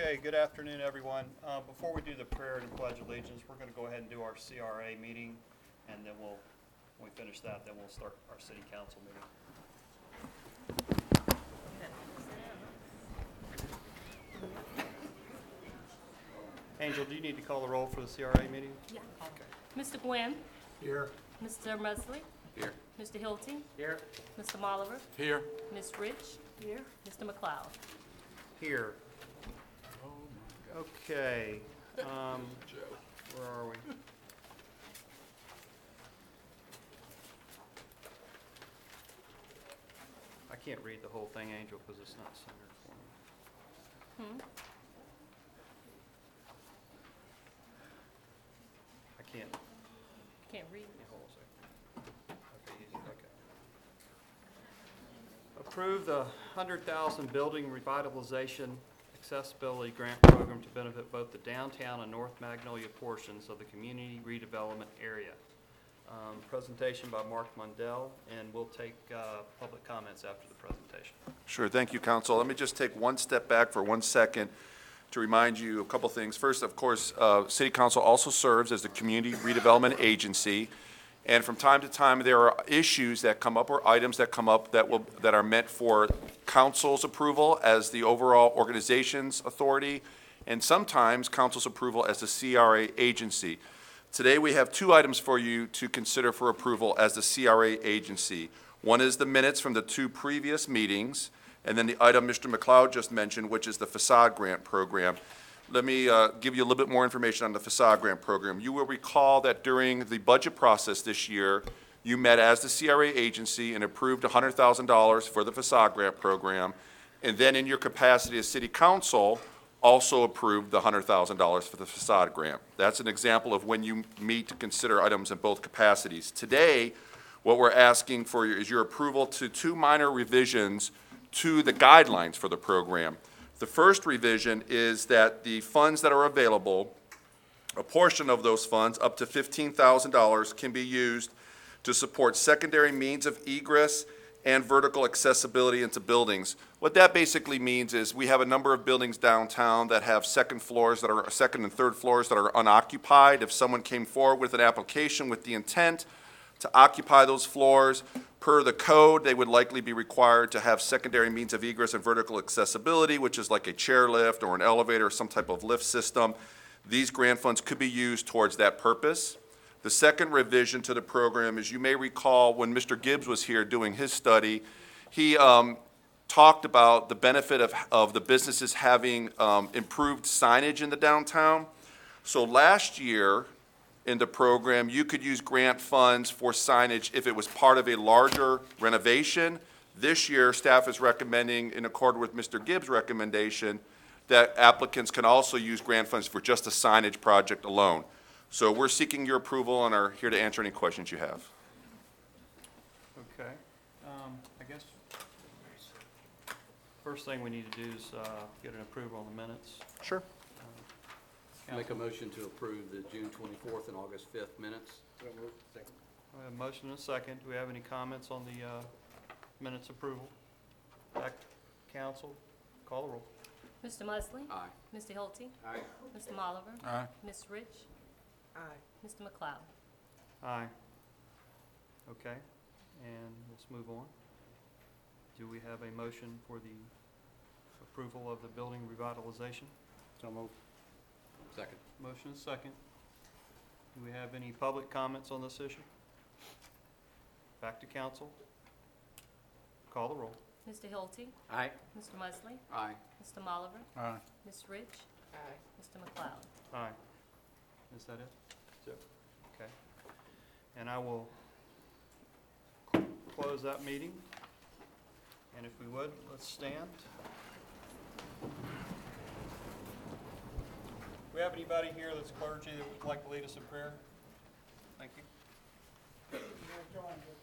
Okay, good afternoon, everyone. Before we do the prayer and pledge allegiance, we're going to go ahead and do our CRA meeting, and then when we finish that, then we'll start our city council meeting. Angel, do you need to call the roll for the CRA meeting? Yeah. Okay. Mr. Gwynn? Here. Mr. Musley? Here. Mr. Hilty? Here. Mr. Molliver? Here. Ms. Rich? Here. Mr. McLeod? Here. Okay. Where are we? I can't read the whole thing, Angel, because it's not centered for me. I can't. Can't read. Hold on a second. Okay, easy, okay. Approve the 100,000 building revitalization accessibility grant program to benefit both the downtown and North Magnolia portions of the community redevelopment area. Presentation by Mark Mundell, and we'll take public comments after the presentation. Sure, thank you, Council. Let me just take one step back for 1 second to remind you a couple things. First, of course, City Council also serves as the Community Redevelopment Agency, and from time to time, there are issues that come up or items that come up that are meant for Council's approval as the overall organization's authority, and sometimes Council's approval as the CRA agency. Today, we have two items for you to consider for approval as the CRA agency. One is the minutes from the two previous meetings, and then the item Mr. McLeod just mentioned, which is the facade grant program. Let me give you a little bit more information on the facade grant program. You will recall that during the budget process this year, you met as the CRA agency and approved $100,000 for the facade grant program, and then in your capacity as City Council, also approved the $100,000 for the facade grant. That's an example of when you meet to consider items in both capacities. Today, what we're asking for is your approval to two minor revisions to the guidelines for the program. The first revision is that the funds that are available, a portion of those funds, up to $15,000, can be used to support secondary means of egress and vertical accessibility into buildings. What that basically means is we have a number of buildings downtown that have second and third floors that are unoccupied. If someone came forward with an application with the intent to occupy those floors, per the code, they would likely be required to have secondary means of egress and vertical accessibility, which is like a chair lift or an elevator or some type of lift system. These grant funds could be used towards that purpose. The second revision to the program is, you may recall when Mr. Gibbs was here doing his study, he talked about the benefit of the businesses having improved signage in the downtown. So last year in the program, you could use grant funds for signage if it was part of a larger renovation. This year, staff is recommending, in accord with Mr. Gibbs' recommendation, that applicants can also use grant funds for just a signage project alone. So we're seeking your approval and are here to answer any questions you have. Okay. I guess first thing we need to do is get an approval on the minutes. Sure. Make a motion to approve the June 24th and August 5th minutes. We have a motion and a second. Do we have any comments on the minutes approval? Back to council. Call the roll. Mr. Musley? Aye. Mr. Hilty? Aye. Mr. Molliver? Aye. Ms. Rich? Aye. Mr. McLeod? Aye. Okay, and let's move on. Do we have a motion for the approval of the building revitalization? So moved. Second. Motion is second. Do we have any public comments on this issue? Back to council. Call the roll. Mr. Hilty? Aye. Mr. Musley? Aye. Mr. Molliver? Aye. Ms. Rich? Aye. Mr. McLeod? Aye. Is that it? Okay. And I will close that meeting. And if we would, let's stand. Do we have anybody here that's clergy that would like to lead us in prayer? Thank you.